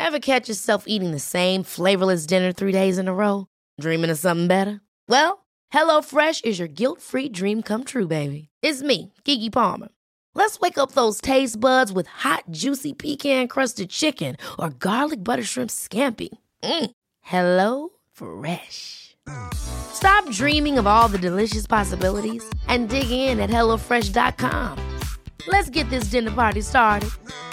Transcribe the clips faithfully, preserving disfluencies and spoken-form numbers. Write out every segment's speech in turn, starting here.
Ever catch yourself eating the same flavorless dinner three days in a row? Dreaming of something better? Well, HelloFresh is your guilt-free dream come true, baby. It's me, Keke Palmer. Let's wake up those taste buds with hot, juicy pecan-crusted chicken or garlic butter shrimp scampi. Mm. Hello Fresh. Stop dreaming of all the delicious possibilities and dig in at hello fresh dot com. Let's get this dinner party started.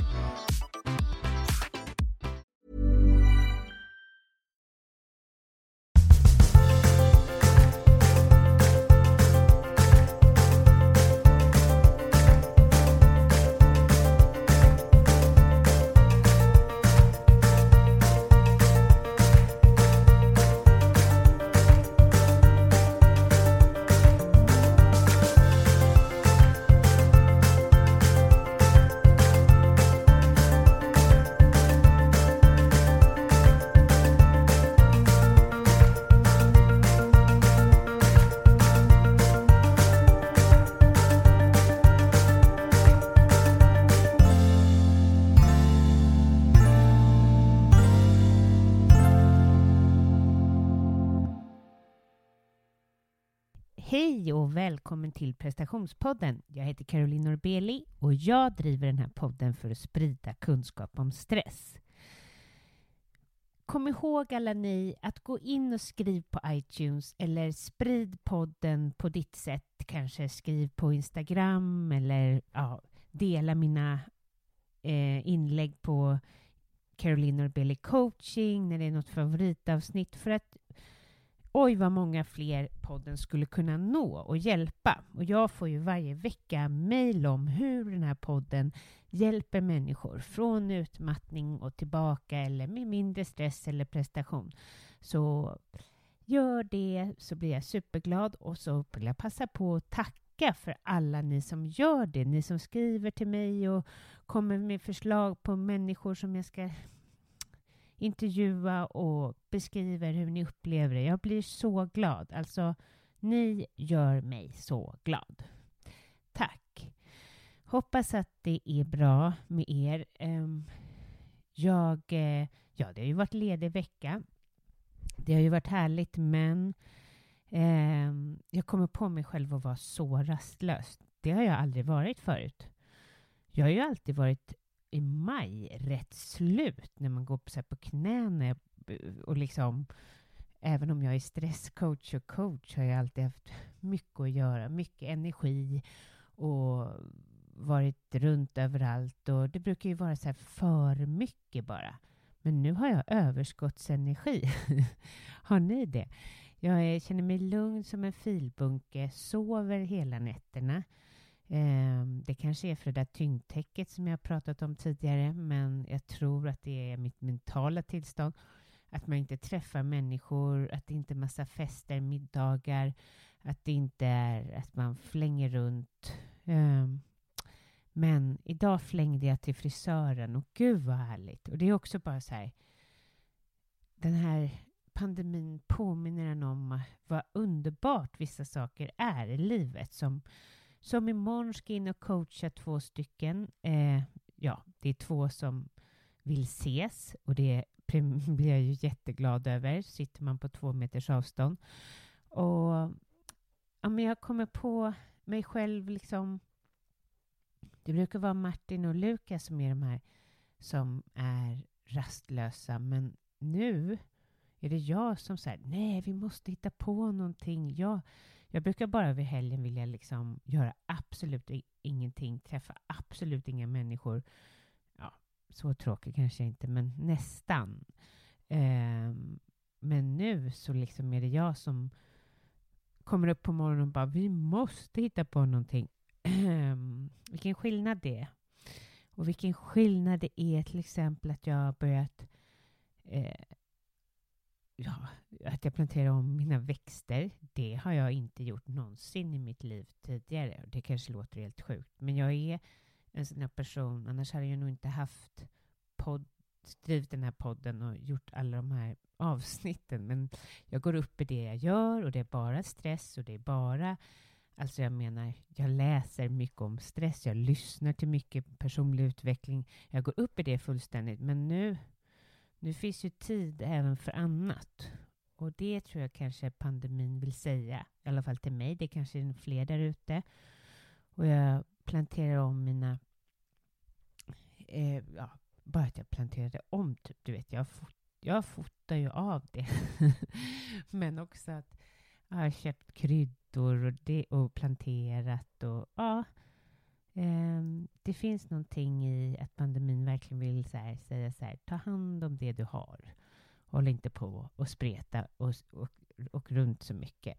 Hej och välkommen till Prestationspodden. Jag heter Caroline Norbeli och jag driver den här podden för att sprida kunskap om stress. Kom ihåg alla ni att gå in och skriv på iTunes eller sprid podden på ditt sätt. Kanske skriv på Instagram eller ja, dela mina eh, inlägg på Caroline Norbeli coaching när det är något favoritavsnitt, för att oj vad många fler podden skulle kunna nå och hjälpa. Och jag får ju varje vecka mejl om hur den här podden hjälper människor från utmattning och tillbaka, eller med mindre stress eller prestation. Så gör det, så blir jag superglad. Och så vill jag passa på att tacka för alla ni som gör det. Ni som skriver till mig och kommer med förslag på människor som jag ska intervjua och beskriver hur ni upplever det. Jag blir så glad. Alltså, ni gör mig så glad. Tack. Hoppas att det är bra med er. Jag, ja, det har ju varit ledig vecka. Det har ju varit härligt, men jag kommer på mig själv att vara så rastlös. Det har jag aldrig varit förut. Jag har ju alltid varit i maj rätt slut när man går på, så här, på knäna och liksom, även om jag är stresscoach och coach, har jag alltid haft mycket att göra, mycket energi och varit runt överallt, och det brukar ju vara så här för mycket bara. Men nu har jag överskottsenergi. Har ni det? Jag är, känner mig lugn som en filbunke, sover hela nätterna. Det kanske är för det där tyngdtäcket som jag har pratat om tidigare, men jag tror att det är mitt mentala tillstånd. Att man inte träffar människor, att det inte är massa fester, middagar, att det inte är att man flänger runt. Men idag flängde jag till frisören och gud vad härligt. Och det är också bara så här, den här pandemin påminner en om vad underbart vissa saker är i livet, som Som imorgon ska in och coacha två stycken. Eh, ja, det är två som vill ses. Och det blir jag ju jätteglad över. Sitter man på två meters avstånd. Och ja, men jag kommer på mig själv liksom. Det brukar vara Martin och Lukas som är de här som är rastlösa. Men nu är det jag som säger, nej, vi måste hitta på någonting. Jag... Jag brukar bara över helgen vilja liksom göra absolut ingenting, träffa absolut inga människor. Ja, så tråkigt kanske inte, men nästan. Um, men nu så liksom är det jag som kommer upp på morgonen och bara, vi måste hitta på någonting. Um, vilken skillnad det är. Och vilken skillnad det är till exempel att jag har börjat eh, ja, att jag planterar om mina växter. Det har jag inte gjort någonsin i mitt liv tidigare. Det kanske låter helt sjukt. Men jag är en sån här person. Annars hade jag nog inte haft podd, skrivit den här podden och gjort alla de här avsnitten. Men jag går upp i det jag gör. Och det är bara stress. Och det är bara... Alltså jag menar, jag läser mycket om stress. Jag lyssnar till mycket personlig utveckling. Jag går upp i det fullständigt. Men nu Nu finns ju tid även för annat. Och det tror jag kanske pandemin vill säga. I alla fall till mig. Det kanske är fler där ute. Och jag planterar om mina... Eh, ja, bara att jag planterade om. Typ. Du vet, jag, fot, jag fotar ju av det. Men också att jag har köpt kryddor och, det, och planterat. Och ja... Um, det finns någonting i att pandemin verkligen vill så här, säga så här, ta hand om det du har. Håll inte på och spreta och, och, och runt så mycket.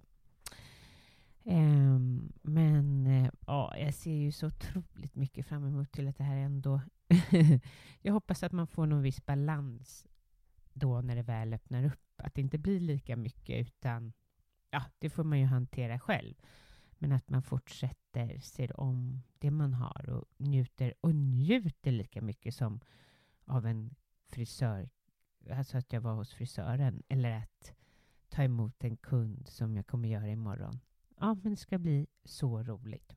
Um, men uh, ja, jag ser ju så otroligt mycket fram emot till att det här ändå... jag hoppas att man får någon viss balans då när det väl öppnar upp. Att det inte blir lika mycket utan ja, det får man ju hantera själv. Men att man fortsätter, ser om det man har och njuter och njuter lika mycket som av en frisör. Alltså att jag var hos frisören. Eller att ta emot en kund som jag kommer göra imorgon. Ja, men det ska bli så roligt.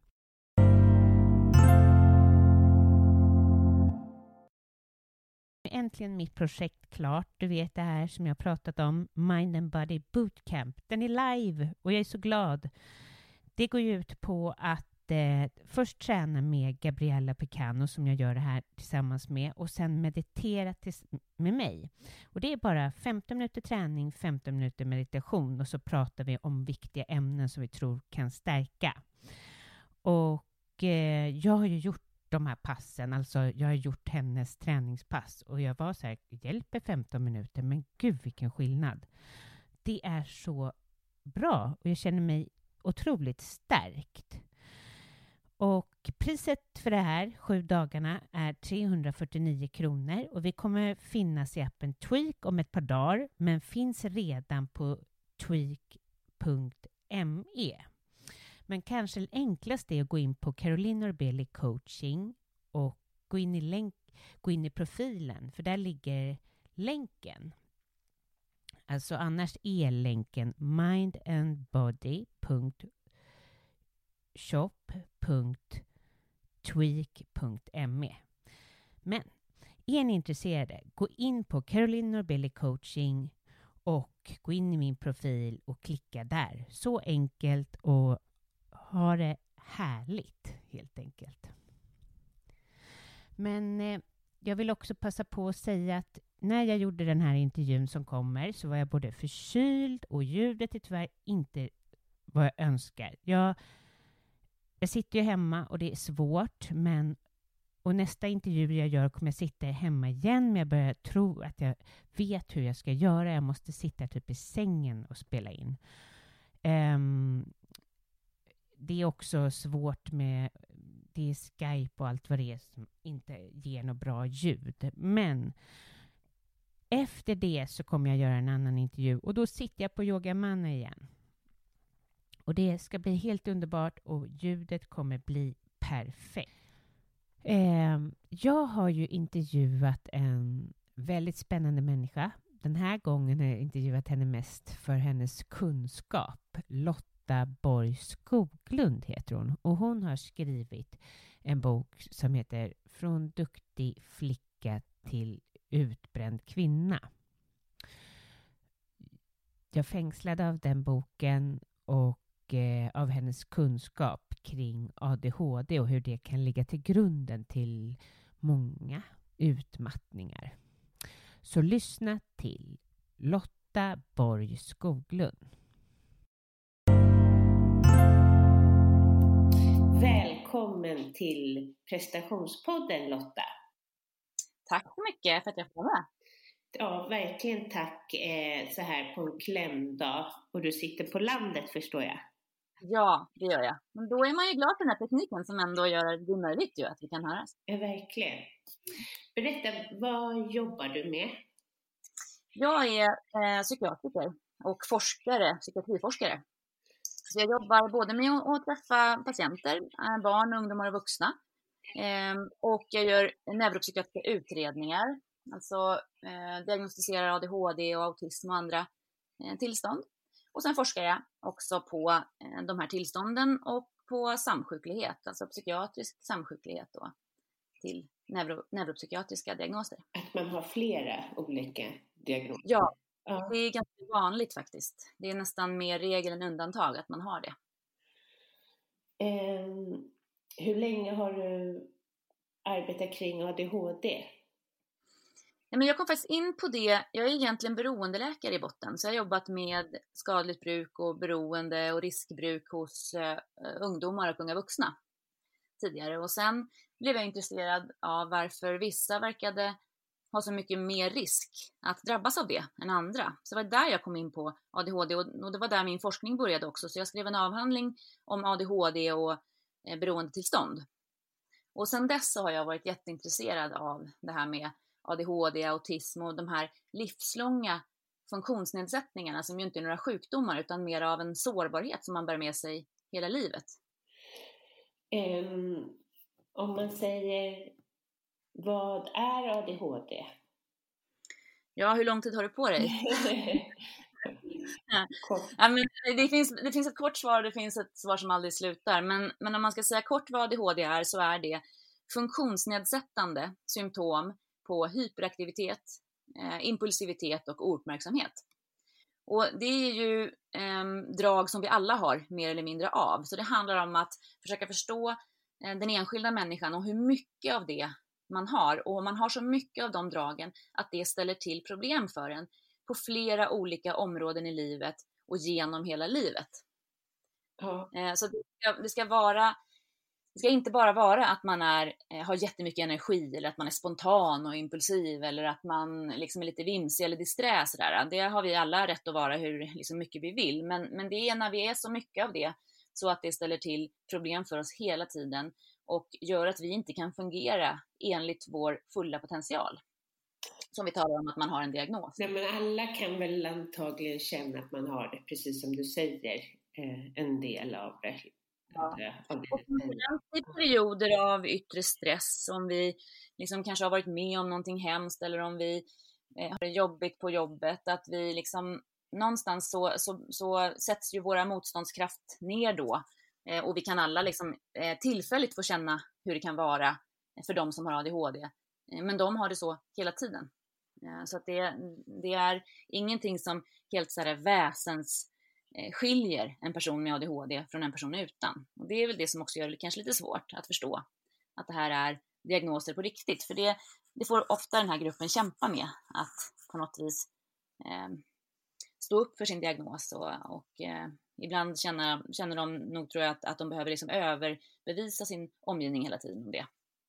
Äntligen mitt projekt klart. Du vet det här som jag pratat om. Mind and Body Bootcamp. Den är live och jag är så glad. Det går ju ut på att eh, först träna med Gabriella Pecano som jag gör det här tillsammans med och sen meditera tis- med mig. Och det är bara femton minuter träning, femton minuter meditation och så pratar vi om viktiga ämnen som vi tror kan stärka. Och eh, jag har ju gjort de här passen, alltså jag har gjort hennes träningspass och jag var så här, hjälper femton minuter, men gud vilken skillnad. Det är så bra och jag känner mig otroligt stärkt. Och priset för det här sju dagarna är trehundrafyrtionio kronor och vi kommer finnas i appen Tweak om ett par dagar men finns redan på tweak punkt me. Men kanske det enklaste är att gå in på Caroline Norbeli coaching och gå in i, länk, gå in i profilen för där ligger länken. Alltså annars är länken mindandbody punkt shop punkt tweak punkt me. Men är ni intresserade, gå in på Caroline Norbeli coaching och gå in i min profil och klicka där. Så enkelt och ha det härligt helt enkelt. Men eh, jag vill också passa på att säga att när jag gjorde den här intervjun som kommer så var jag både förkyld och ljudet är tyvärr inte vad jag önskar. Jag, jag sitter ju hemma och det är svårt men och nästa intervju jag gör kommer jag sitta hemma igen men jag börjar tro att jag vet hur jag ska göra. Jag måste sitta typ i sängen och spela in. Um, det är också svårt med det är Skype och allt vad det är som inte ger något bra ljud. Men efter det så kommer jag göra en annan intervju och då sitter jag på Yogamanna igen. Och det ska bli helt underbart och ljudet kommer bli perfekt. Eh, jag har ju intervjuat en väldigt spännande människa. Den här gången har jag intervjuat henne mest för hennes kunskap. Lotta Borg Skoglund heter hon. Och hon har skrivit en bok som heter Från duktig flicka till utbränd kvinna. Jag fängslade av den boken och eh, av hennes kunskap kring A D H D och hur det kan ligga till grunden till många utmattningar. Så lyssna till Lotta Borg Skoglund. Välkommen till prestationspodden Lotta. Tack så mycket för att jag får vara. Ja, verkligen tack eh, så här på en klämdag. Och du sitter på landet förstår jag. Ja, det gör jag. Men då är man ju glad för den här tekniken som ändå gör det möjligt ju att vi kan höras. Ja, verkligen. Berätta, vad jobbar du med? Jag är eh, psykiatriker och forskare, psykiatriforskare. Så jag jobbar både med att, att träffa patienter, eh, barn, ungdomar och vuxna. Eh, och jag gör neuropsykiatriska utredningar. Alltså eh, diagnostiserar A D H D och autism och andra eh, tillstånd. Och sen forskar jag också på eh, de här tillstånden och på samsjuklighet, alltså psykiatrisk samsjuklighet då. till neuro, neuropsykiatriska diagnoser. Att man har flera olika diagnoser? Ja, ja, det är ganska vanligt faktiskt. Det är nästan mer regel än undantag att man har det. Um, hur länge har du arbetat kring A D H D? Ja, men jag kom faktiskt in på det. Jag är egentligen beroendeläkare i botten. Så jag har jobbat med skadligt bruk och beroende och riskbruk hos uh, ungdomar och unga vuxna tidigare. Och sen blev jag intresserad av varför vissa verkade ha så mycket mer risk att drabbas av det än andra. Så det var där jag kom in på A D H D och det var där min forskning började också. Så jag skrev en avhandling om A D H D och eh, beroendetillstånd. Och sen dess så har jag varit jätteintresserad av det här med A D H D, autism och de här livslånga funktionsnedsättningarna som ju inte är några sjukdomar utan mer av en sårbarhet som man bär med sig hela livet. Um, om man säger, vad är A D H D? Ja, hur lång tid har du på dig? Kort. Ja, men det, finns, det finns ett kort svar och det finns ett svar som aldrig slutar. Men, men om man ska säga kort vad A D H D är så är det funktionsnedsättande symptom på hyperaktivitet, eh, impulsivitet och ouppmärksamhet. Och det är ju eh, drag som vi alla har mer eller mindre av. Så det handlar om att försöka förstå eh, den enskilda människan och hur mycket av det man har. Och man har så mycket av de dragen att det ställer till problem för en på flera olika områden i livet och genom hela livet. Ja. Eh, så det ska, det ska vara Det ska inte bara vara att man är, har jättemycket energi eller att man är spontan och impulsiv eller att man liksom är lite vimsig eller disträ. Sådär. Det har vi alla rätt att vara hur liksom mycket vi vill. Men, men det är när vi är så mycket av det så att det ställer till problem för oss hela tiden och gör att vi inte kan fungera enligt vår fulla potential. Som vi talar om att man har en diagnos. Nej, men alla kan väl antagligen känna att man har det, precis som du säger, en del av det. Ja. Och i perioder av yttre stress, om vi liksom kanske har varit med om någonting hemskt eller om vi eh, har det jobbigt på jobbet, att vi liksom någonstans så, så, så sätts ju våra motståndskraft ner då eh, och vi kan alla liksom eh, tillfälligt få känna hur det kan vara för de som har A D H D, eh, men de har det så hela tiden. Eh, så att det, det är ingenting som helt så här väsens skiljer en person med A D H D från en person utan. Och det är väl det som också gör det kanske lite svårt att förstå att det här är diagnoser på riktigt. För det, det får ofta den här gruppen kämpa med att på något vis eh, stå upp för sin diagnos och, och eh, ibland känner, känner de nog, tror jag, att, att de behöver liksom överbevisa sin omgivning hela tiden om det.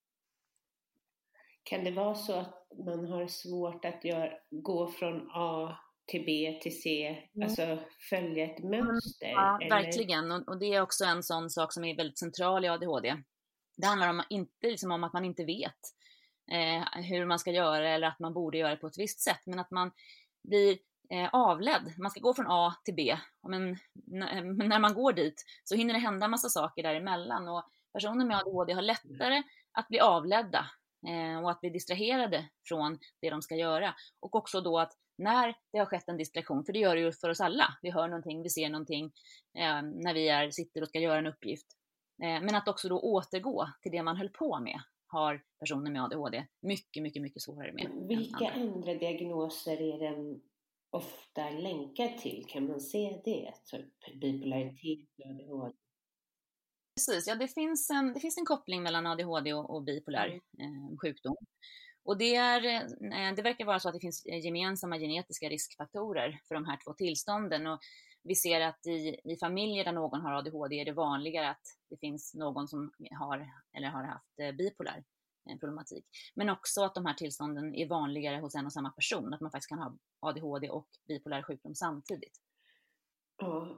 Kan det vara så att man har svårt att göra, gå från A till B till C, mm. alltså följa ett mönster? Ja, eller? Verkligen. Och, och det är också en sån sak som är väldigt central i A D H D. Det handlar om, inte liksom om att man inte vet eh, hur man ska göra eller att man borde göra det på ett visst sätt, men att man blir eh, avledd. Man ska gå från A till B, men n- när man går dit så hinner det hända massa saker däremellan, och personer med A D H D har lättare att bli avledda eh, och att bli distraherade från det de ska göra. Och också då att när det har skett en distraktion, för det gör det ju för oss alla, vi hör någonting, vi ser någonting eh, när vi är, sitter och ska göra en uppgift, eh, men att också då återgå till det man höll på med har personer med A D H D mycket, mycket, mycket svårare med. Vilka andra. andra diagnoser är den ofta länkad till? Kan man se det? Typ bipolaritet och A D H D? Precis, ja, det finns en, det finns en koppling mellan A D H D och, och bipolär eh, sjukdom. Och det, är, det verkar vara så att det finns gemensamma genetiska riskfaktorer för de här två tillstånden. Och vi ser att i, i familjer där någon har A D H D är det vanligare att det finns någon som har eller har haft bipolär problematik. Men också att de här tillstånden är vanligare hos en och samma person. Att man faktiskt kan ha A D H D och bipolär sjukdom samtidigt. Ja.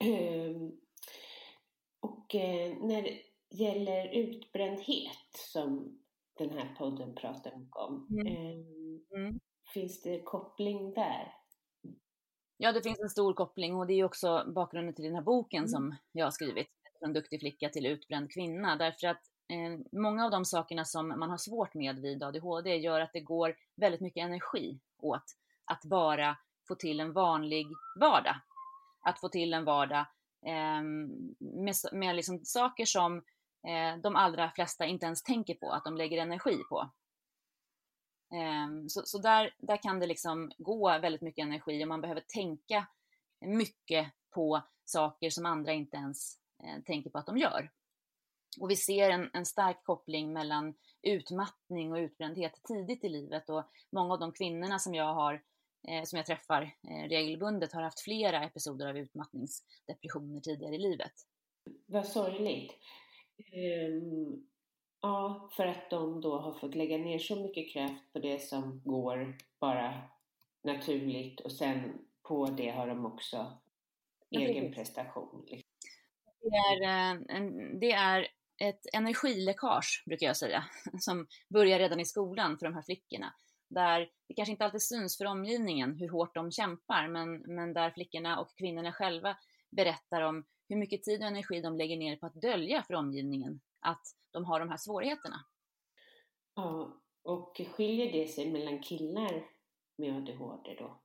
Och när det gäller utbrändhet som den här podden pratar om. Mm. Mm. Finns det koppling där? Ja, det finns en stor koppling, och det är också bakgrunden till den här boken mm. som jag har skrivit, Från duktig flicka till utbränd kvinna. Därför att eh, många av de sakerna som man har svårt med vid A D H D gör att det går väldigt mycket energi åt att bara få till en vanlig vardag. Att få till en vardag eh, med, med liksom saker som eh, de allra flesta inte ens tänker på att de lägger energi på. Eh, så så där, där kan det liksom gå väldigt mycket energi och man behöver tänka mycket på saker som andra inte ens eh, tänker på att de gör. Och vi ser en, en stark koppling mellan utmattning och utbrändhet tidigt i livet, och många av de kvinnorna som jag har eh, som jag träffar eh, regelbundet har haft flera episoder av utmattningsdepressioner tidigare i livet. Vad sorgligt. Um, ja, för att de då har fått lägga ner så mycket kraft på det som går bara naturligt, och sen på det har de också egen prestation. Det är, en, det är ett energiläckage, brukar jag säga, som börjar redan i skolan för de här flickorna. Där det kanske inte alltid syns för omgivningen hur hårt de kämpar, men, men där flickorna och kvinnorna själva berättar om hur mycket tid och energi de lägger ner på att dölja för omgivningen att de har de här svårigheterna. Ja, och skiljer det sig mellan killar med A D H D då?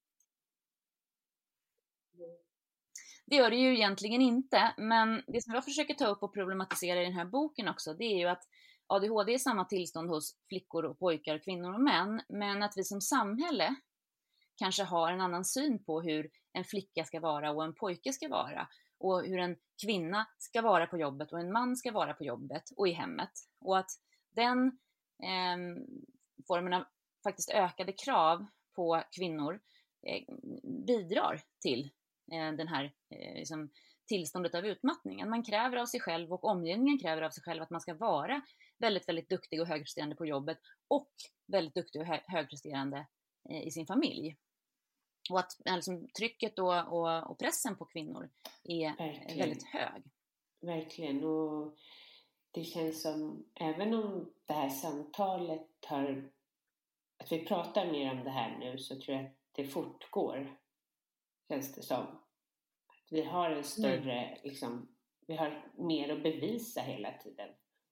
Det gör det ju egentligen inte, men det som jag försöker ta upp och problematisera i den här boken också, det är ju att A D H D är samma tillstånd hos flickor och pojkar, kvinnor och män, men att vi som samhälle kanske har en annan syn på hur en flicka ska vara och en pojke ska vara, och hur en kvinna ska vara på jobbet och en man ska vara på jobbet och i hemmet. Och att den eh, formen av faktiskt ökade krav på kvinnor eh, bidrar till eh, den här eh, liksom, tillståndet av utmattningen. Man kräver av sig själv, och omgivningen kräver av sig själv, att man ska vara väldigt, väldigt duktig och högpresterande på jobbet och väldigt duktig och hö- högpresterande eh, i sin familj. Och att alltså, trycket och, och, och pressen på kvinnor är Verkligen. väldigt hög. Verkligen, och det känns som, även om det här samtalet har, att vi pratar mer om det här nu, så tror jag att det fortgår, känns det som. Att vi har en större, mm. liksom, vi har mer att bevisa hela tiden.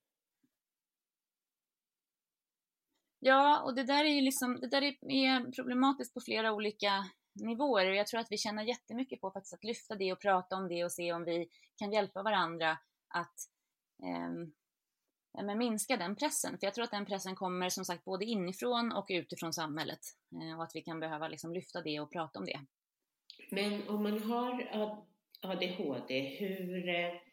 Ja, och det där är ju liksom, det där är problematiskt på flera olika nivåer, och jag tror att vi känner jättemycket på faktiskt att lyfta det och prata om det och se om vi kan hjälpa varandra att eh, minska den pressen. För jag tror att den pressen kommer som sagt både inifrån och utifrån samhället, eh, och att vi kan behöva liksom lyfta det och prata om det. Men om man har A D H D, hur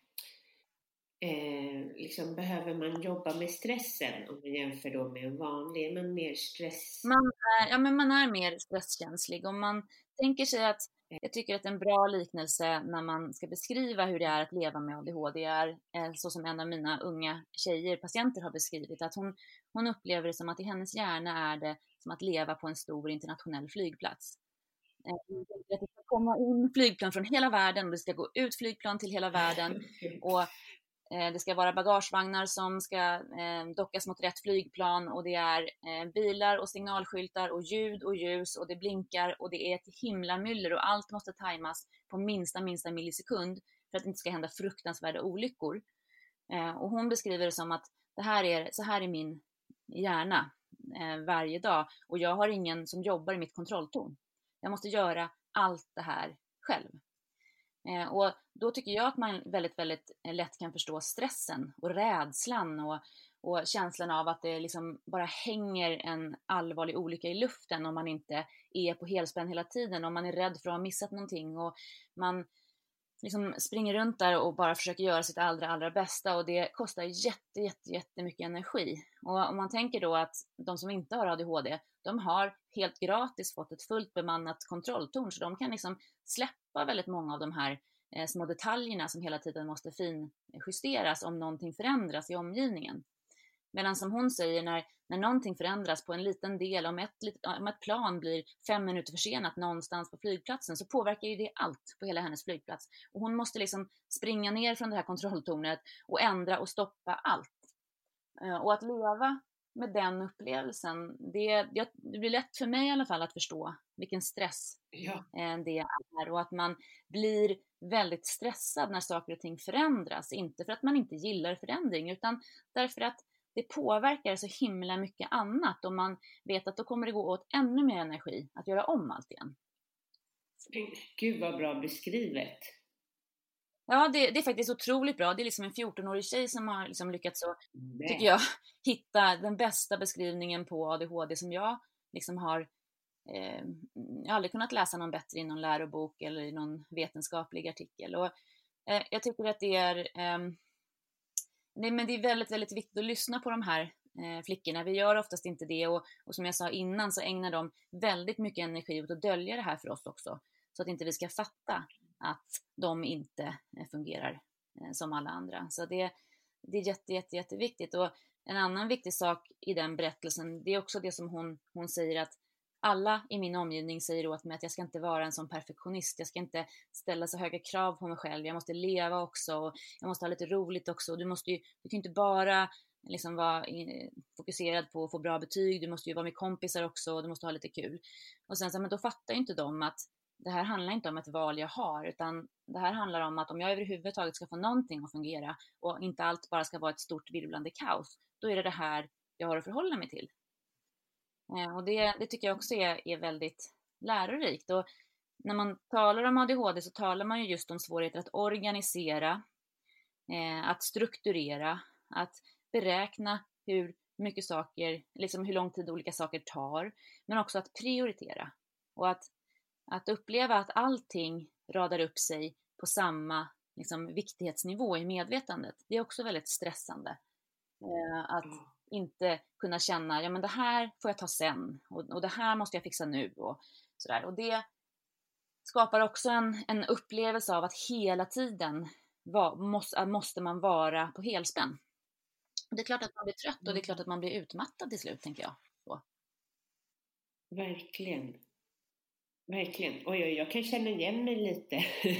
eh, liksom behöver man jobba med stressen om man jämför då med en vanlig? Är man mer stress? Man är, ja, men man är mer stresskänslig, och man tänker sig att, jag tycker att en bra liknelse när man ska beskriva hur det är att leva med A D H D är eh, så som en av mina unga tjejer, patienter, har beskrivit, att hon, hon upplever det som att i hennes hjärna är det som att leva på en stor internationell flygplats. Det ska komma in flygplan från hela världen, och det ska gå ut flygplan till hela världen, och eh, det ska vara bagagevagnar som ska eh, dockas mot rätt flygplan, och det är eh, bilar och signalskyltar och ljud och ljus, och det blinkar, och det är ett himla myller, och allt måste tajmas på minsta minsta millisekund för att det inte ska hända fruktansvärda olyckor. Eh, och hon beskriver det som att det här är, så här är min hjärna eh, varje dag, och jag har ingen som jobbar i mitt kontrolltorn. Jag måste göra allt det här själv. Eh, och då tycker jag att man väldigt, väldigt lätt kan förstå stressen och rädslan och, och känslan av att det liksom bara hänger en allvarlig olycka i luften om man inte är på helspänn hela tiden, om man är rädd för att ha missat någonting, och man liksom springer runt där och bara försöker göra sitt allra, allra bästa, och det kostar jätte, jätte, jättemycket energi. Och om man tänker då att de som inte har A D H D, de har helt gratis fått ett fullt bemannat kontrolltorn, så de kan liksom släppa väldigt många av de här eh, små detaljerna som hela tiden måste finjusteras om någonting förändras i omgivningen. Medan som hon säger, när, när någonting förändras på en liten del, om ett, om ett plan blir fem minuter försenat någonstans på flygplatsen, så påverkar ju det allt på hela hennes flygplats. Och hon måste liksom springa ner från det här kontrolltornet och ändra och stoppa allt. Och att leva med den upplevelsen, det, det blir lätt för mig i alla fall att förstå vilken stress ja. det är, och att man blir väldigt stressad när saker och ting förändras, inte för att man inte gillar förändring, utan därför att det påverkar så himla mycket annat, och man vet att då kommer det gå åt ännu mer energi att göra om allt igen. Gud vad bra beskrivet. Ja, det, det är faktiskt otroligt bra. Det är liksom en fjorton-årig tjej som har liksom lyckats så, tycker jag, hitta den bästa beskrivningen på A D H D som jag liksom har. Eh, jag har aldrig kunnat läsa någon bättre i någon lärobok eller i någon vetenskaplig artikel. Och eh, jag tycker att det är, eh, det, men det är väldigt, väldigt viktigt att lyssna på de här eh, flickorna. Vi gör oftast inte det, och, och som jag sa innan så ägnar de väldigt mycket energi åt att dölja det här för oss också. Så att inte vi ska fatta att de inte fungerar som alla andra. Så det, det är jätte, jätte, jätteviktigt. Och en annan viktig sak i den berättelsen, det är också det som hon, hon säger, att alla i min omgivning säger åt mig att jag ska inte vara en sån perfektionist. Jag ska inte ställa så höga krav på mig själv. Jag måste leva också. Och jag måste ha lite roligt också. Du, måste ju, du kan inte bara liksom vara fokuserad på att få bra betyg. Du måste ju vara med kompisar också. Och du måste ha lite kul. Och sen så, men då fattar ju inte de att det här handlar inte om ett val jag har, utan det här handlar om att om jag överhuvudtaget ska få någonting att fungera och inte allt bara ska vara ett stort virvlande kaos, då är det det här jag har att förhålla mig till. Eh, och det, det tycker jag också är, är väldigt lärorikt. Och när man talar om A D H D så talar man ju just om svårigheter att organisera, eh, att strukturera, att beräkna hur mycket saker, liksom hur lång tid olika saker tar, men också att prioritera. Och att Att uppleva att allting radar upp sig på samma liksom, viktighetsnivå i medvetandet, det är också väldigt stressande. Eh, att inte kunna känna, ja men det här får jag ta sen, och, och det här måste jag fixa nu, och sådär. Och det skapar också en, en upplevelse av att hela tiden var, måste, måste man vara på helspänn. Det är klart att man blir trött, och det är klart att man blir utmattad till slut, tänker jag. Så. Verkligen. Verkligen. Oj, oj, jag kan känna igen mig lite.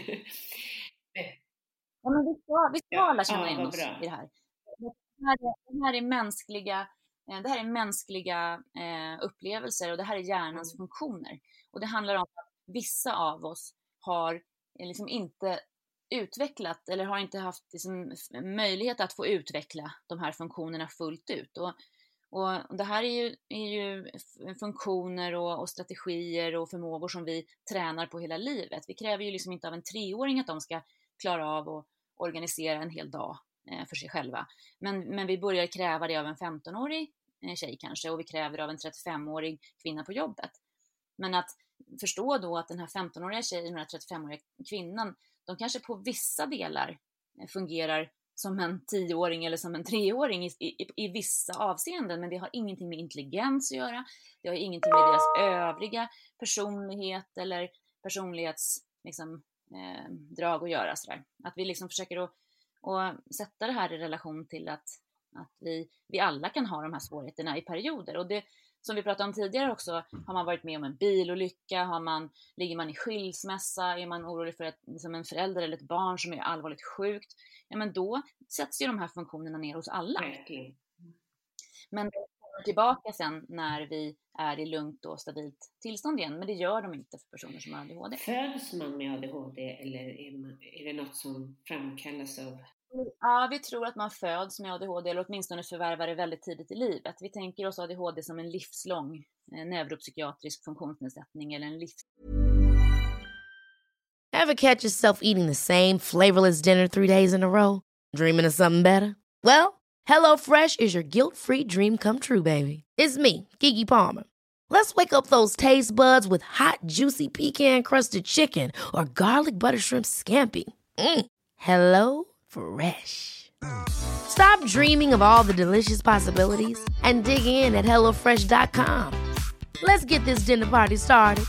Ja, men vi ska, vi ska ja, alla känna ja, igen oss bra. i det här. Det här, är, det här är mänskliga, det här är mänskliga eh, upplevelser, och det här är hjärnans mm. funktioner. Och det handlar om att vissa av oss har eh, liksom inte utvecklat eller har inte haft liksom, möjlighet att få utveckla de här funktionerna fullt ut. Och Och det här är ju, är ju funktioner och, och strategier och förmågor som vi tränar på hela livet. Vi kräver ju liksom inte av en treåring att de ska klara av och organisera en hel dag eh, för sig själva. Men, men vi börjar kräva det av en femtonårig eh, tjej kanske, och vi kräver det av en trettiofemårig kvinna på jobbet. Men att förstå då att den här femtonåriga tjejen och den här trettiofemåriga kvinnan, de kanske på vissa delar eh, fungerar som en tioåring eller som en treåring i, i, i vissa avseenden, men det har ingenting med intelligens att göra. Det har ingenting med deras övriga personlighet eller personlighets liksom, eh, drag att göra. Sådär. Att vi liksom försöker att, att sätta det här i relation till att, att vi, vi alla kan ha de här svårigheterna i perioder. Och det, som vi pratade om tidigare också, har man varit med om en bilolycka, har man, ligger man i skilsmässa, är man orolig för ett, liksom en förälder eller ett barn som är allvarligt sjukt, ja men då sätts ju de här funktionerna ner hos alla. Verkligen. Men de kommer tillbaka sen när vi är i lugnt och stabilt tillstånd igen, men det gör de inte för personer som har A D H D. Föds man med A D H D eller är, man, är det något som framkallas av? Ja, vi tror att man föds med A D H D, eller åtminstone förvärvar det väldigt tidigt i livet. Vi tänker oss A D H D som en livslång eh, neuropsykiatrisk funktionsnedsättning eller en livs... Ever catch yourself eating the same flavorless dinner three days in a row? Dreaming of something better? Well, HelloFresh is your guilt-free dream come true, baby. It's me, Keke Palmer. Let's wake up those taste buds with hot, juicy pecan-crusted chicken or garlic butter shrimp scampi. Mm. Hello Fresh. Stop dreaming of all the delicious possibilities and dig in at hello fresh dot com. Let's get this dinner party started.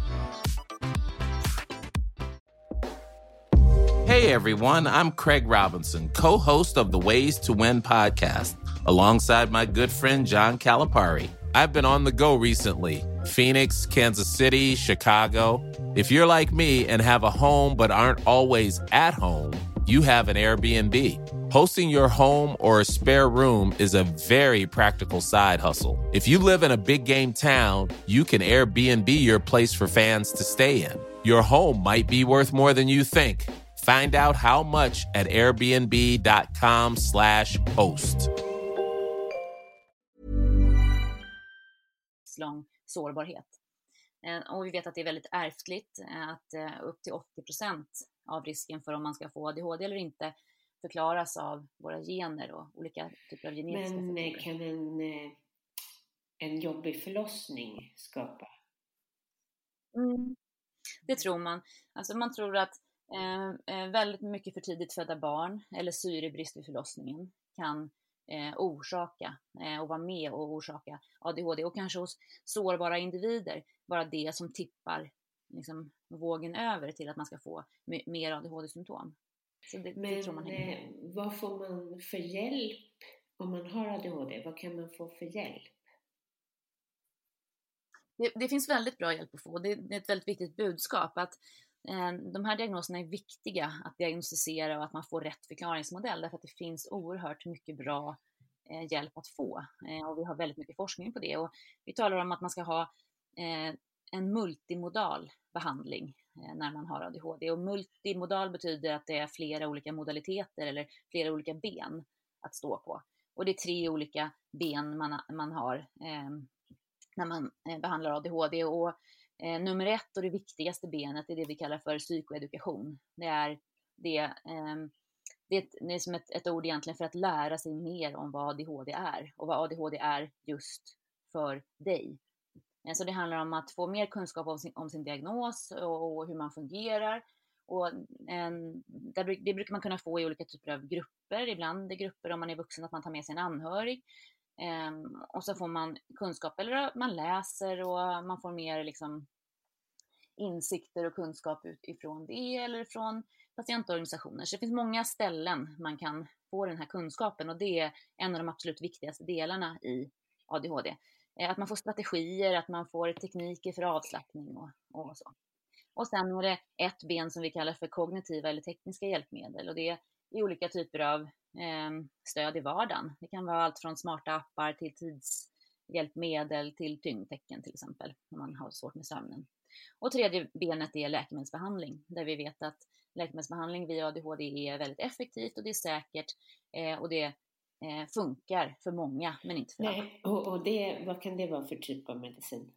Hey everyone, I'm Craig Robinson, co-host of the Ways to Win podcast, alongside my good friend John Calipari. I've been on the go recently. Phoenix, Kansas City, Chicago. If you're like me and have a home but aren't always at home, you have an Airbnb. Hosting your home or a spare room is a very practical side hustle. If you live in a big game town, you can Airbnb your place for fans to stay in. Your home might be worth more than you think. Find out how much at airbnb.com slash host. Lång sårbarhet. Och vi vet att det är väldigt ärftligt, att upp till åttio procent av risken för om man ska få A D H D eller inte förklaras av våra gener och olika typer av genetiska Men faktorer. kan en, en jobbig förlossning skapa? Mm. Det tror man. Alltså man tror att eh, väldigt mycket för tidigt födda barn eller syrebrist vid förlossningen kan eh, orsaka eh, och vara med och orsaka A D H D. Och kanske hos sårbara individer vara det som tippar liksom, vågen över till att man ska få m- mer A D H D-symptom. Så det, Men det tror man hänger eh, vad får man för hjälp om man har A D H D? Vad kan man få för hjälp? Det, det finns väldigt bra hjälp att få. Det, det är ett väldigt viktigt budskap att eh, de här diagnoserna är viktiga att diagnostisera och att man får rätt förklaringsmodell, därför att det finns oerhört mycket bra eh, hjälp att få. Eh, och vi har väldigt mycket forskning på det. Och vi talar om att man ska ha eh, en multimodal behandling eh, när man har A D H D. Och multimodal betyder att det är flera olika modaliteter eller flera olika ben att stå på. Och det är tre olika ben man, man har eh, när man eh, behandlar A D H D. Och eh, nummer ett och det viktigaste benet är det vi kallar för psykoedukation. Det är, det, eh, det är, ett, det är som ett, ett ord egentligen för att lära sig mer om vad A D H D är och vad A D H D är just för dig. Eh, så det handlar om att få mer kunskap om sin, om sin diagnos och, och hur man fungerar. Och, eh, det brukar man kunna få i olika typer av grupper. Ibland är grupper om man är vuxen att man tar med sig en anhörig. Um, och så får man kunskap, eller man läser och man får mer liksom, insikter och kunskap utifrån det eller från patientorganisationer. Så det finns många ställen man kan få den här kunskapen och det är en av de absolut viktigaste delarna i A D H D. Att man får strategier, att man får tekniker för avslappning och, och så. Och sen är det ett ben som vi kallar för kognitiva eller tekniska hjälpmedel och det är i olika typer av eh, stöd i vardagen. Det kan vara allt från smarta appar till tidshjälpmedel till tyngdtecken till exempel, om man har svårt med sömnen. Och tredje benet är läkemedelsbehandling, där vi vet att läkemedelsbehandling vid A D H D är väldigt effektivt och det är säkert eh, och det eh, funkar för många men inte för alla. Nej, och, och det, vad kan det vara för typ av medicin?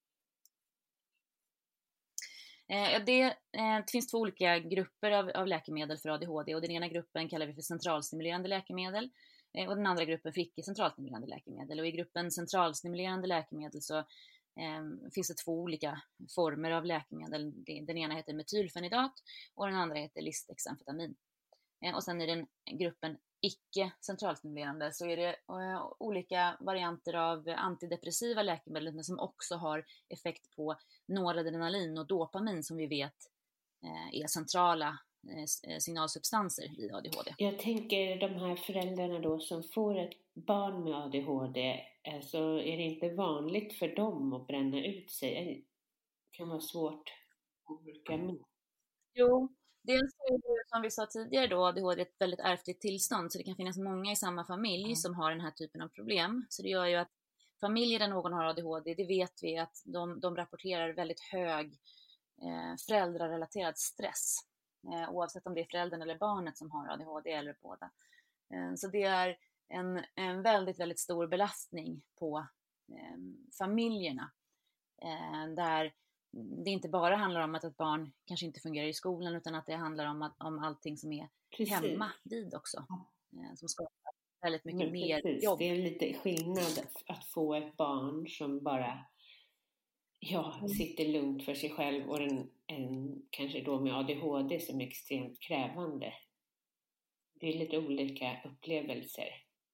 Eh, det, eh, det finns två olika grupper av, av läkemedel för A D H D och den ena gruppen kallar vi för centralstimulerande läkemedel eh, och den andra gruppen för icke centralstimulerande läkemedel. Och i gruppen centralstimulerande läkemedel så eh, finns det två olika former av läkemedel. Den ena heter metylfenidat och den andra heter lisdexamfetamin. Eh, och sen i den gruppen icke centralstimulerande så är det uh, olika varianter av antidepressiva läkemedel som också har effekt på noradrenalin och dopamin som vi vet uh, är centrala uh, signalsubstanser i A D H D. Jag tänker de här föräldrarna då som får ett barn med A D H D, alltså är det inte vanligt för dem att bränna ut sig? Det kan vara svårt att orka med. Jo. Dels är det, som vi sa tidigare då, A D H D är ett väldigt ärftligt tillstånd så det kan finnas många i samma familj mm. som har den här typen av problem. Så det gör ju att familjer där någon har A D H D, det vet vi att de, de rapporterar väldigt hög eh, föräldrarelaterad stress. Eh, oavsett om det är föräldern eller barnet som har A D H D eller båda. Eh, så det är en, en väldigt, väldigt stor belastning på eh, familjerna. Eh, där det inte bara handlar om att ett barn kanske inte fungerar i skolan utan att det handlar om, att, om allting som är precis. Hemma vid också. Eh, som skapar väldigt mycket Men mer precis. jobb. Det är lite skillnad att få ett barn som bara ja, sitter lugnt för sig själv och en, en kanske då med A D H D som är extremt krävande. Det är lite olika upplevelser.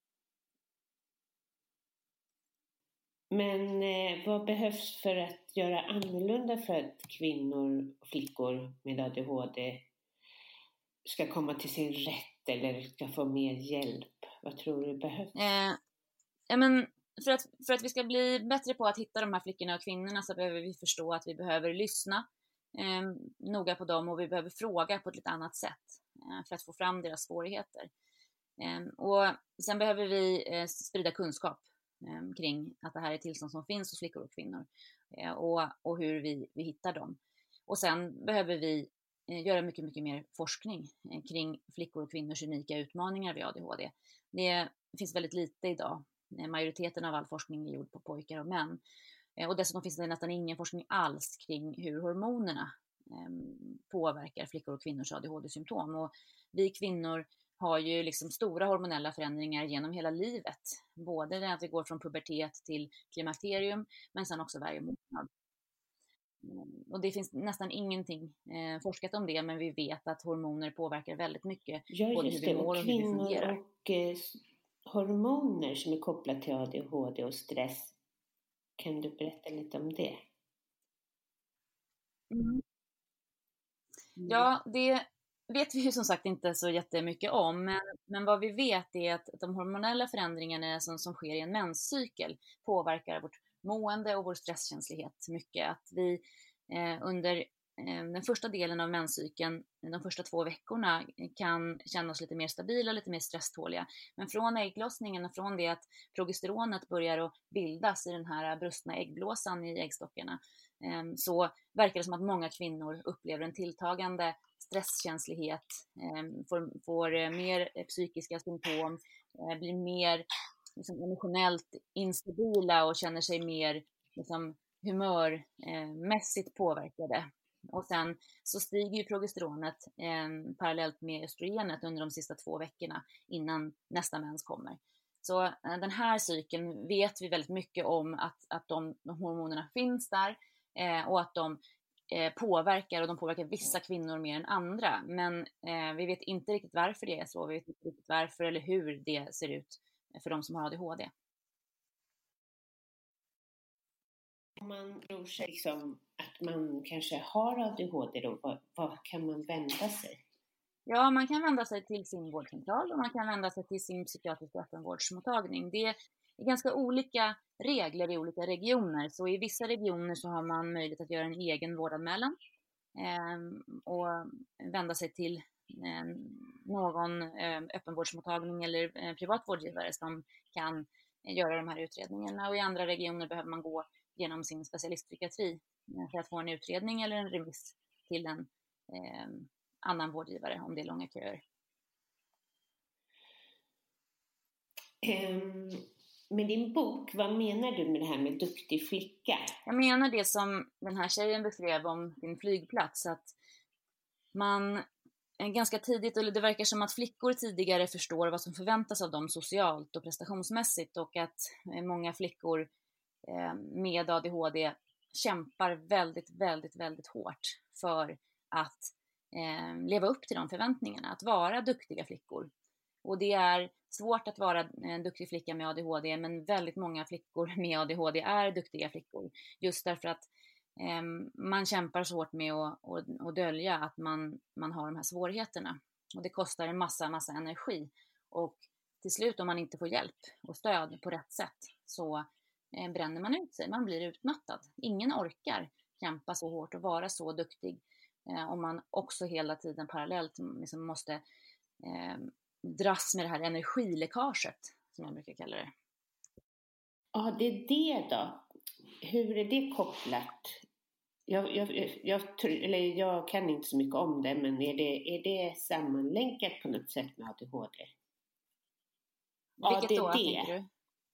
Men eh, vad behövs för att göra annorlunda för att kvinnor och flickor med A D H D ska komma till sin rätt eller ska få mer hjälp? Vad tror du behövs? Eh, ja, men för, att, för att vi ska bli bättre på att hitta de här flickorna och kvinnorna så behöver vi förstå att vi behöver lyssna eh, noga på dem och vi behöver fråga på ett lite annat sätt eh, för att få fram deras svårigheter. Eh, och sen behöver vi eh, sprida kunskap kring att det här är tillstånd som finns hos flickor och kvinnor och, och hur vi, vi hittar dem. Och sen behöver vi göra mycket, mycket mer forskning kring flickor och kvinnors unika utmaningar vid A D H D. Det finns väldigt lite idag. Majoriteten av all forskning är gjord på pojkar och män. Och dessutom finns det nästan ingen forskning alls kring hur hormonerna eh, påverkar flickor och kvinnors A D H D-symptom. Och vi kvinnor har ju liksom stora hormonella förändringar genom hela livet. Både när vi går från pubertet till klimakterium, men sen också varje månad. Och det finns nästan ingenting eh, forskat om det, men vi vet att hormoner påverkar väldigt mycket. Ja, både just hur vi det. mår och Och hur vi kvinnor fungerar. och eh, hormoner som är kopplat till A D H D och stress. Kan du berätta lite om det? Mm. Mm. Ja, det vet vi ju som sagt inte så jättemycket om, men, men vad vi vet är att de hormonella förändringarna som, som sker i en menscykel påverkar vårt mående och vår stresskänslighet mycket. Att vi eh, under eh, den första delen av menscykeln, de första två veckorna, kan känna oss lite mer stabila, lite mer stresståliga. Men från ägglossningen och från det att progesteronet börjar att bildas i den här brustna äggblåsan i äggstockarna, eh, så verkar det som att många kvinnor upplever en tilltagande stresskänslighet, eh, får, får mer psykiska symptom, eh, blir mer liksom, emotionellt instabila och känner sig mer liksom, humörmässigt påverkade. Och sen så stiger ju progesteronet eh, parallellt med östrogenet under de sista två veckorna innan nästa mens kommer. Så eh, den här cykeln vet vi väldigt mycket om att, att de, de hormonerna finns där eh, och att de eh, påverkar, och de påverkar vissa kvinnor mer än andra. Men eh, vi vet inte riktigt varför det är så, vi vet inte riktigt varför eller hur det ser ut för de som har A D H D. Om man tror sig liksom att man kanske har A D H D då, vad, vad kan man vända sig? Ja, man kan vända sig till sin vårdcentral och man kan vända sig till sin psykiatriska öppenvårdsmottagning. Det är ganska olika regler i olika regioner. Så i vissa regioner så har man möjlighet att göra en egen vårdanmälan eh, och vända sig till eh, någon eh, öppenvårdsmottagning eller eh, privat vårdgivare som kan eh, göra de här utredningarna. Och i andra regioner behöver man gå genom sin specialistpsykiatri eh, för att få en utredning eller en remiss till en eh, annan vårdgivare om det är långa köer. Um, med din bok, vad menar du med det här med duktig flicka? Jag menar det som den här tjejen beskrev om sin flygplats, att man ganska tidigt, eller det verkar som att flickor tidigare förstår vad som förväntas av dem socialt och prestationsmässigt, och att många flickor med A D H D kämpar väldigt, väldigt, väldigt hårt för att eh, leva upp till de förväntningarna, att vara duktiga flickor. Och det är svårt att vara en duktig flicka med A D H D, men väldigt många flickor med A D H D är duktiga flickor. Just därför att eh, man kämpar så hårt med att, att, att dölja att man, man har de här svårigheterna. Och det kostar en massa, massa energi. Och till slut, om man inte får hjälp och stöd på rätt sätt, så eh, bränner man ut sig. Man blir utmattad. Ingen orkar kämpa så hårt och vara så duktig eh, om man också hela tiden parallellt liksom måste eh, dras med det här energiläckaget, som jag brukar kalla det. Ja, det är det då. Hur är det kopplat? Jag, jag, jag, eller jag kan inte så mycket om det, men är det, är det sammanlänkat på något sätt med A D H D? Vilket då, tänker du?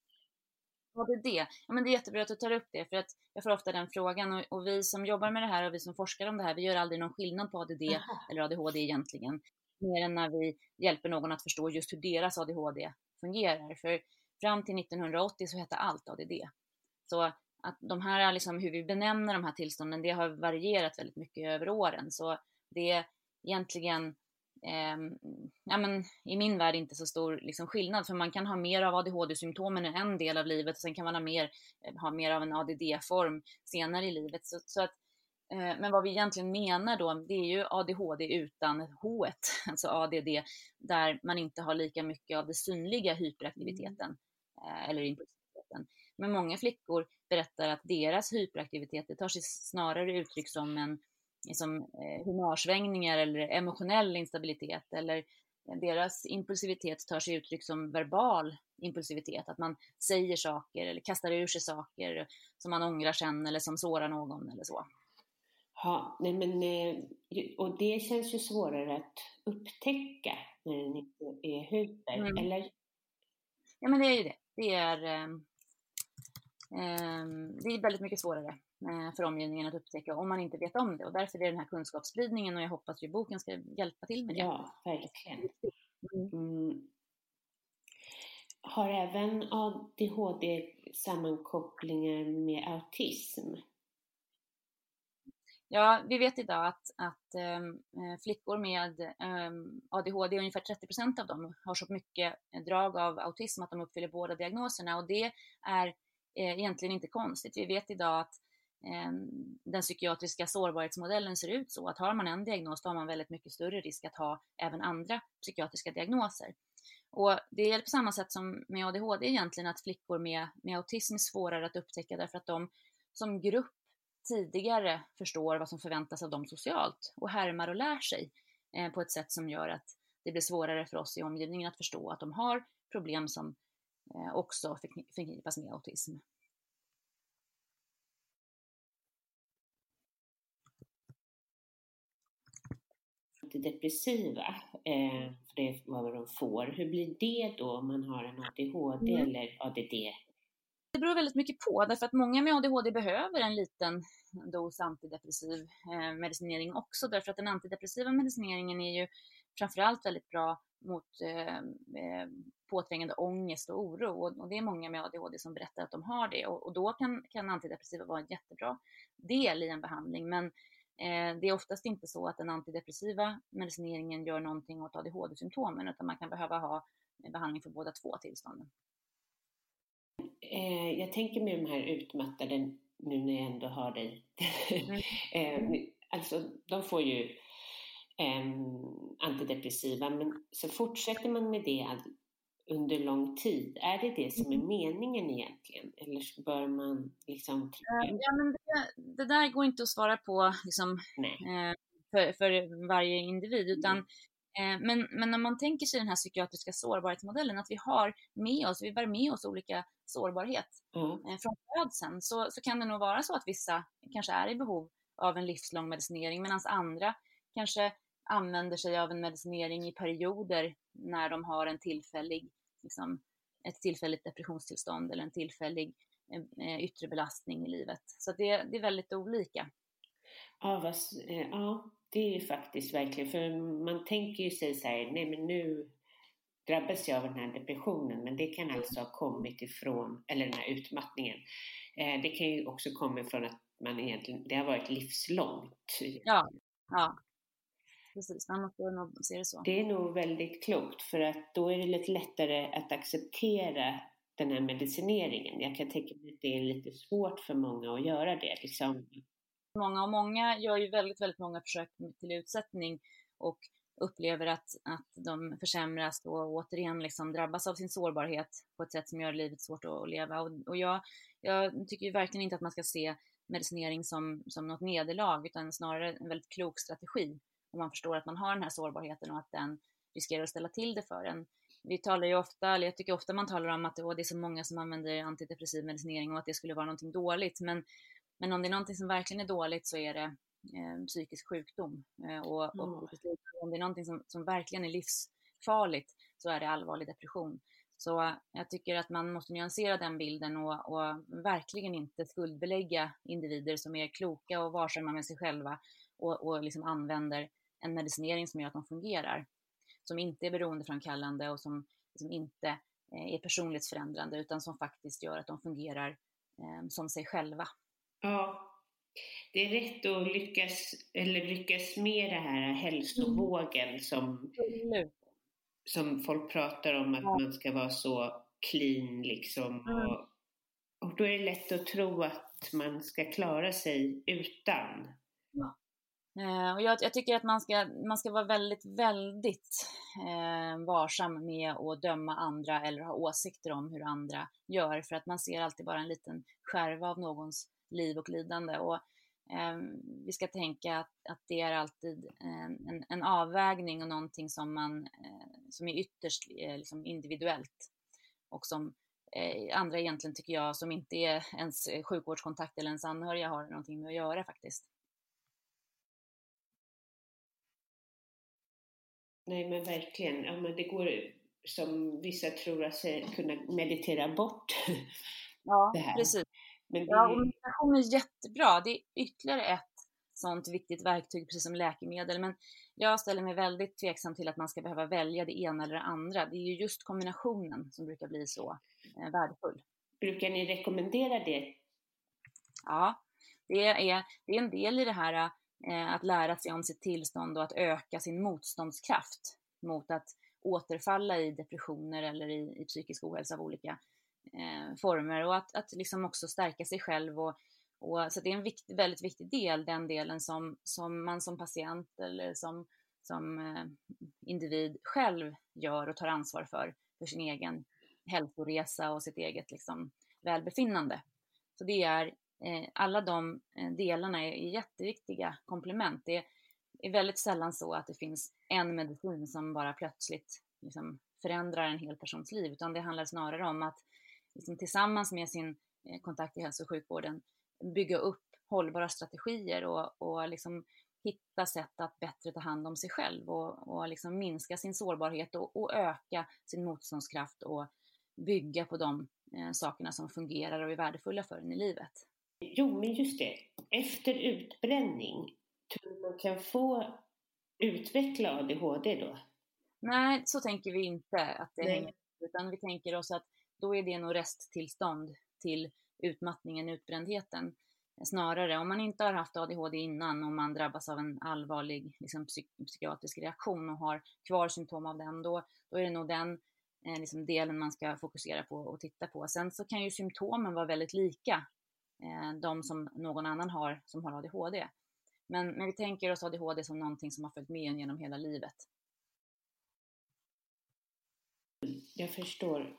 A D D? Ja, men det är jättebra att du tar upp det, för att jag får ofta den frågan, och, och vi som jobbar med det här och vi som forskar om det här, vi gör aldrig någon skillnad på A D D Aha. eller A D H D egentligen, mer än när vi hjälper någon att förstå just hur deras A D H D fungerar. För fram till nittonhundraåttio så hette allt A D D. Så att de här, liksom, hur vi benämner de här tillstånden, det har varierat väldigt mycket över åren. Så det är egentligen eh, ja, men, i min värld inte så stor liksom, skillnad. För man kan ha mer av A D H D-symptomen i en del av livet, och sen kan man ha mer, ha mer av en A D D-form senare i livet. Så, så att, eh, men vad vi egentligen menar då, det är ju A D H D utan H-et, alltså A D D, där man inte har lika mycket av det synliga hyperaktiviteten eh, eller impulsiviteten. Men många flickor berättar att deras hyperaktivitet tar sig snarare uttryck som en som, eh, humörsvängningar eller emotionell instabilitet, eller deras impulsivitet tar sig uttryck som verbal impulsivitet, att man säger saker eller kastar ur sig saker som man ångrar sen eller som sårar någon eller så. Ja, nej men, och det känns ju svårare att upptäcka när den inte är hyper, mm. eller? Ja, men det är ju det. Det är, eh, eh, det är väldigt mycket svårare. för omgivningen att upptäcka om man inte vet om det. Och därför är det den här kunskapsspridningen, och jag hoppas ju boken ska hjälpa till med det. Ja, verkligen. Mm. Har även A D H D sammankopplingar med autism? Ja, vi vet idag att, att ähm, flickor med ähm, A D H D, ungefär trettio procent av dem, har så mycket drag av autism att de uppfyller båda diagnoserna. Och det är äh, egentligen inte konstigt. Vi vet idag att äh, den psykiatriska sårbarhetsmodellen ser ut så att har man en diagnos, då har man väldigt mycket större risk att ha även andra psykiatriska diagnoser. Och det är på samma sätt som med A D H D egentligen, att flickor med, med autism är svårare att upptäcka därför att de som grupp tidigare förstår vad som förväntas av dem socialt och härmar och lär sig eh, på ett sätt som gör att det blir svårare för oss i omgivningen att förstå att de har problem som eh, också förknippas med autism. Antidepressiva, eh, för det är vad de får. Hur blir det då om man har en A D H D mm. eller A D D? Det beror väldigt mycket på, därför att många med A D H D behöver en liten dos antidepressiv eh, medicinering också, därför att den antidepressiva medicineringen är ju framförallt väldigt bra mot eh, eh, påträngande ångest och oro, och, och det är många med A D H D som berättar att de har det, och, och då kan, kan antidepressiva vara en jättebra del i en behandling, men eh, det är oftast inte så att den antidepressiva medicineringen gör någonting åt A D H D-symptomen, utan man kan behöva ha behandling för båda två tillstånden. Eh, jag tänker med de här utmattade, nu när jag ändå har dig. eh, alltså de får ju eh, antidepressiva, men så fortsätter man med det under lång tid. Är det det som är meningen egentligen? Eller bör man liksom... Ja, men det, det där går inte att svara på liksom, eh, för, för varje individ, utan mm. Men, men när man tänker sig den här psykiatriska sårbarhetsmodellen, att vi har med oss, vi bär med oss olika sårbarhet mm. från födseln, så, så kan det nog vara så att vissa kanske är i behov av en livslång medicinering, medan andra kanske använder sig av en medicinering i perioder när de har en tillfällig, liksom, ett tillfälligt depressionstillstånd eller en tillfällig eh, yttre belastning i livet. Så det, det är väldigt olika. Ja, vad, eh, ja. Det är ju faktiskt verkligen, för man tänker ju sig så här, nej men nu drabbas jag av den här depressionen, men det kan alltså ha kommit ifrån, eller den här utmattningen, eh, det kan ju också komma ifrån att man egentligen, det har varit livslångt. Ja, ja. Precis, man måste nog se det så. Det är nog väldigt klokt, för att då är det lite lättare att acceptera den här medicineringen. Jag kan tänka mig att det är lite svårt för många att göra det liksom. Många och många gör ju väldigt, väldigt många försök till utsättning och upplever att, att de försämras och återigen liksom drabbas av sin sårbarhet på ett sätt som gör livet svårt att leva. Och, och jag, jag tycker ju verkligen inte att man ska se medicinering som, som något nederlag, utan snarare en väldigt klok strategi om man förstår att man har den här sårbarheten och att den riskerar att ställa till det för en. Vi talar ju ofta, eller jag tycker ofta man talar om att åh, det är så många som använder antidepressiv medicinering och att det skulle vara någonting dåligt, men Men om det är någonting som verkligen är dåligt, så är det eh, psykisk sjukdom. Eh, och, och mm. om det är någonting som, som verkligen är livsfarligt, så är det allvarlig depression. Så eh, jag tycker att man måste nyansera den bilden och, och verkligen inte skuldbelägga individer som är kloka och varsamma med sig själva och, och liksom använder en medicinering som gör att de fungerar. Som inte är beroendeframkallande och som liksom inte eh, är personlighetsförändrande, utan som faktiskt gör att de fungerar eh, som sig själva. Ja, det är rätt att lyckas, eller lyckas med det här hälsovågen mm. som, mm. som folk pratar om, att ja. man ska vara så clean liksom. Mm. Och, och då är det lätt att tro att man ska klara sig utan. Ja. Eh, och jag, jag tycker att man ska, man ska vara väldigt, väldigt eh, varsam med att döma andra eller ha åsikter om hur andra gör. För att man ser alltid bara en liten skärva av någons liv och lidande, och eh, vi ska tänka att, att det är alltid eh, en, en avvägning och någonting som man eh, som är ytterst eh, liksom individuellt, och som eh, andra egentligen, tycker jag, som inte är ens sjukvårdskontakt eller ens anhöriga har någonting med att göra faktiskt. Nej, men verkligen, ja, men det går som vissa tror att kunna meditera bort ja, det här. Precis. Men det... Ja, och meditation är jättebra. Det är ytterligare ett sånt viktigt verktyg, precis som läkemedel. Men jag ställer mig väldigt tveksam till att man ska behöva välja det ena eller det andra. Det är ju just kombinationen som brukar bli så eh, värdefull. Brukar ni rekommendera det? Ja, det är, det är en del i det här eh, att lära sig om sitt tillstånd och att öka sin motståndskraft mot att återfalla i depressioner eller i, i psykisk ohälsa av olika eh, former. Och att, att liksom också stärka sig själv. Och, och, så det är en vikt, väldigt viktig del, den delen som, som man som patient eller som, som eh, individ själv gör och tar ansvar för, för sin egen hälsoresa och sitt eget liksom, välbefinnande. Så det är, eh, alla de eh, delarna är, är jätteviktiga komplement. Det är väldigt sällan så att det finns en medicin som bara plötsligt liksom, förändrar en hel persons liv, utan det handlar snarare om att liksom, tillsammans med sin eh, kontakt i hälso- och sjukvården bygga upp hållbara strategier och, och liksom hitta sätt att bättre ta hand om sig själv och, och liksom minska sin sårbarhet och, och öka sin motståndskraft och bygga på de eh, sakerna som fungerar och är värdefulla för en i livet. Jo, men just det. Efter utbränning, tror du man kan få utveckla A D H D då? Nej, så tänker vi inte att det Nej. hänger, utan vi tänker oss att då är det nog resttillstånd till utmattningen, utbrändheten. Snarare, om man inte har haft A D H D innan och man drabbas av en allvarlig liksom, psyk- psykiatrisk reaktion och har kvar symptom av den, då, då är det nog den eh, liksom, delen man ska fokusera på och titta på. Sen så kan ju symptomen vara väldigt lika eh, de som någon annan har som har A D H D. Men, men vi tänker oss A D H D som någonting som har följt med en genom hela livet. Jag förstår.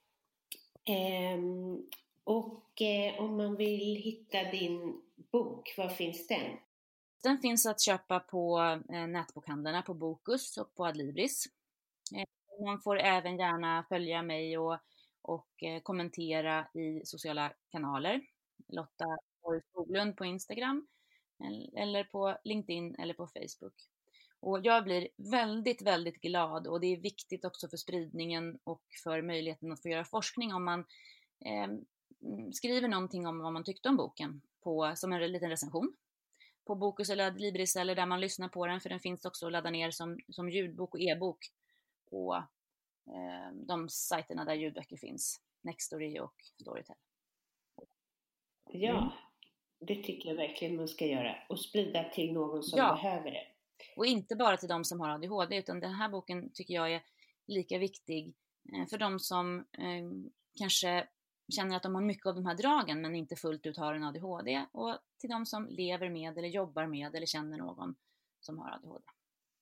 Ehm, och eh, om man vill hitta din bok, var finns den? Den finns att köpa på eh, nätbokhandlarna, på Bokus och på Adlibris. Eh, man får även gärna följa mig och, och eh, kommentera i sociala kanaler. Lotta Borg Skoglund på Instagram eller på LinkedIn eller på Facebook. Och jag blir väldigt, väldigt glad, och det är viktigt också för spridningen och för möjligheten att få göra forskning om man eh, skriver någonting om vad man tyckte om boken på, som en liten recension på Bokus eller Adlibris eller där man lyssnar på den, för den finns också att ladda ner som, som ljudbok och e-bok på eh, de sajterna där ljudböcker finns, Nextory och Storytel. Ja, Mm. det tycker jag verkligen man ska göra, och sprida till någon som Ja. behöver det. Och inte bara till de som har A D H D, utan den här boken tycker jag är lika viktig för de som eh, kanske känner att de har mycket av de här dragen men inte fullt ut har en A D H D, och till de som lever med eller jobbar med eller känner någon som har A D H D.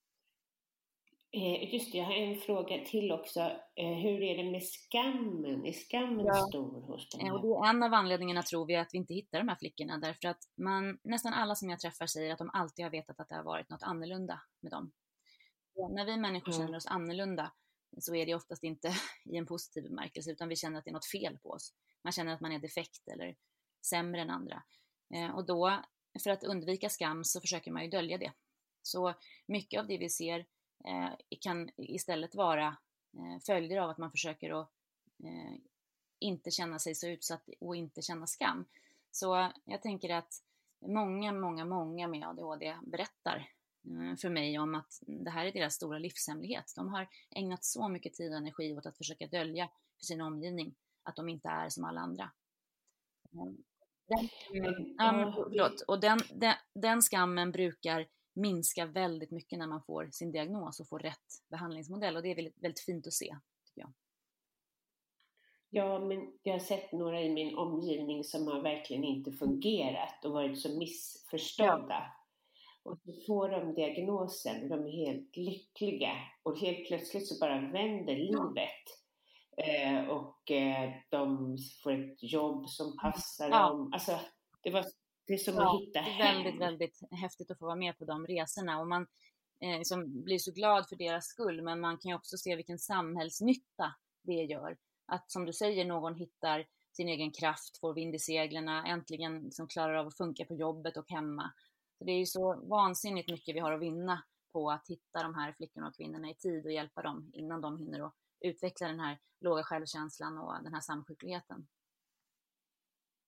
Eh, just det, jag har en fråga till också. Eh, hur är det med skammen? Är skammen Ja. stor hos de här? Och det är en av anledningarna, tror vi, att vi inte hittar de här flickorna. Därför att man, nästan alla som jag träffar säger att de alltid har vetat att det har varit något annorlunda med dem. Och när vi människor Mm. känner oss annorlunda så är det oftast inte i en positiv bemärkelse, utan vi känner att det är något fel på oss. Man känner att man är defekt eller sämre än andra. Eh, och då, för att undvika skam, så försöker man ju dölja det. Så mycket av det vi ser eh, kan istället vara eh, följder av att man försöker att eh, inte känna sig så utsatt och inte känna skam. Så jag tänker att många, många, många med A D H D berättar för mig om att det här är deras stora livshemlighet. De har ägnat så mycket tid och energi åt att försöka dölja för sin omgivning att de inte är som alla andra. Den, um, förlåt. Och den, den, den skammen brukar minska väldigt mycket när man får sin diagnos och får rätt behandlingsmodell, och det är väldigt, väldigt fint att se, tycker jag. Ja, men jag har sett några i min omgivning som har verkligen inte fungerat och varit så missförstådda. Ja. Och så får de diagnosen, de är helt lyckliga, och helt plötsligt så bara vänder livet. Eh, och eh, de får ett jobb som passar ja. dem. Alltså, det, var, det är som ja, att hitta hem. Det är väldigt, väldigt häftigt att få vara med på de resorna. Och man eh, liksom blir så glad för deras skull, men man kan ju också se vilken samhällsnytta det gör. Att, som du säger, någon hittar sin egen kraft, får vind i seglarna, äntligen liksom klarar av att funka på jobbet och hemma. Så det är ju så vansinnigt mycket vi har att vinna på att hitta de här flickorna och kvinnorna i tid och hjälpa dem innan de hinner att utveckla den här låga självkänslan och den här samsjukligheten.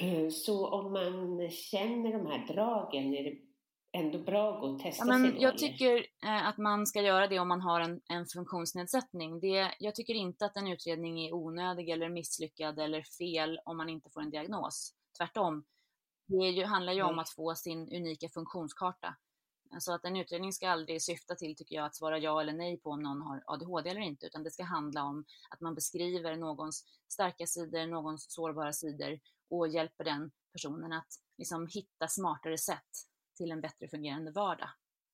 Så om man känner de här dragen, är det ändå bra att gå och testa ja, men sig då, jag eller? tycker eh, att man ska göra det om man har en, en funktionsnedsättning. Det, jag tycker inte att en utredning är onödig eller misslyckad eller fel om man inte får en diagnos. Tvärtom. Det är ju, handlar ju om Nej. att få sin unika funktionskarta. Så att en utredning ska aldrig syfta till, tycker jag, att svara ja eller nej på om någon har A D H D eller inte. Utan det ska handla om att man beskriver någons starka sidor, någons sårbara sidor och hjälper den personen att liksom hitta smartare sätt till en bättre fungerande vardag.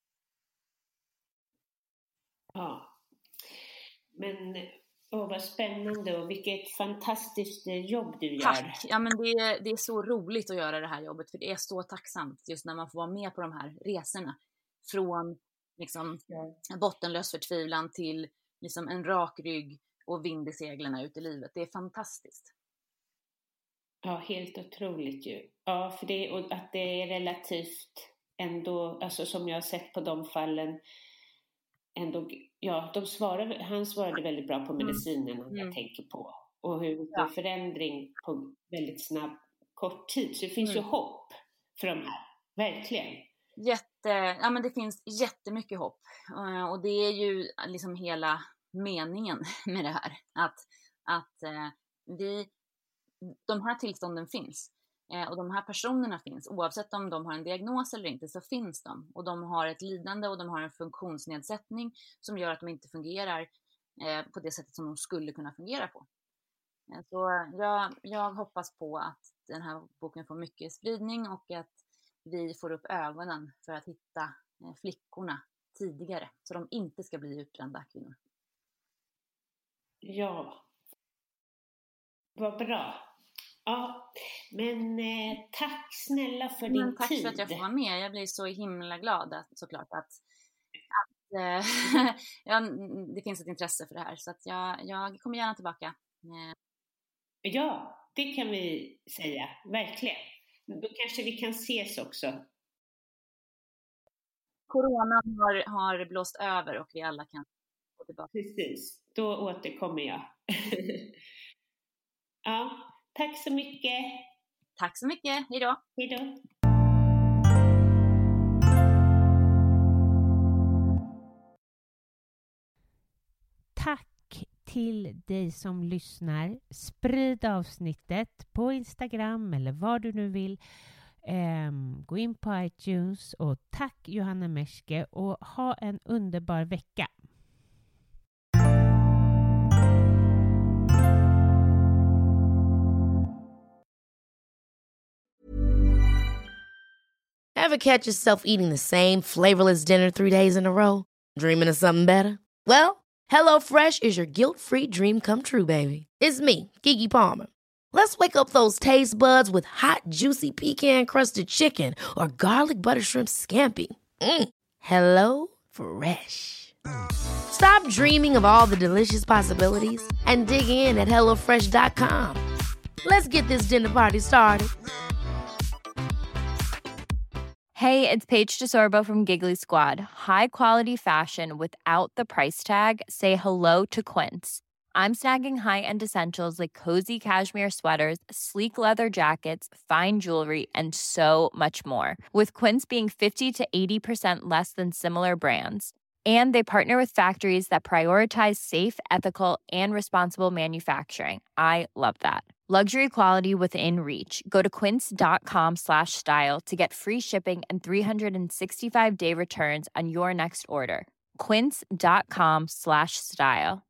Ja. Men åh, vad spännande och vilket fantastiskt jobb du gör. Tack! Ja, men det är, det är så roligt att göra det här jobbet, för det är så tacksamt just när man får vara med på de här resorna. Från liksom, Ja. bottenlös förtvivlan till liksom, en rak rygg och vind i seglen ut i livet. Det är fantastiskt. Ja, helt otroligt ju. Ja, för det, och att det är relativt ändå, alltså som jag har sett på de fallen, ändå, ja, de svarade, han svarade väldigt bra på medicinerna mm. jag tänker på. Och hur det är förändring på väldigt snabb, kort tid. Så det finns mm. ju hopp för de här, verkligen. Jätte, ja men det finns jättemycket hopp. Och det är ju liksom hela meningen med det här. Att, att eh, vi, de här tillstånden finns. Och de här personerna finns, oavsett om de har en diagnos eller inte, så finns de. Och de har ett lidande och de har en funktionsnedsättning som gör att de inte fungerar eh, på det sättet som de skulle kunna fungera på. Eh, så jag, jag hoppas på att den här boken får mycket spridning och att vi får upp ögonen för att hitta eh, flickorna tidigare, så de inte ska bli utbrända kvinnor. Ja, vad bra. Ja, men eh, tack snälla för din men tack tid. Tack för att jag får vara med. Jag blir så himla glad att, såklart att, att eh, ja, det finns ett intresse för det här. Så att jag, jag kommer gärna tillbaka. Eh. Ja, det kan vi säga. Verkligen. Då kanske vi kan ses också. Coronan har, har blåst över och vi alla kan gå tillbaka. Precis, då återkommer jag. Ja. Tack så mycket. Tack så mycket. Hej då. Hej då. Tack till dig som lyssnar. Sprid avsnittet på Instagram eller vad du nu vill. Um, gå in på iTunes och tack Johanna Merske och ha en underbar vecka. Ever catch yourself eating the same flavorless dinner three days in a row? Dreaming of something better? Well, HelloFresh is your guilt-free dream come true, baby. It's me, Keke Palmer. Let's wake up those taste buds with hot, juicy pecan-crusted chicken or garlic butter shrimp scampi. Mm. Hello Fresh. Stop dreaming of all the delicious possibilities and dig in at hello fresh dot com. Let's get this dinner party started. Hey, it's Paige DeSorbo from Giggly Squad. High quality fashion without the price tag. Say hello to Quince. I'm snagging high-end essentials like cozy cashmere sweaters, sleek leather jackets, fine jewelry, and so much more. With Quince being fifty to eighty percent less than similar brands. And they partner with factories that prioritize safe, ethical, and responsible manufacturing. I love that. Luxury quality within reach. Go to quince.com slash style to get free shipping and three sixty-five day returns on your next order. Quince.com slash style.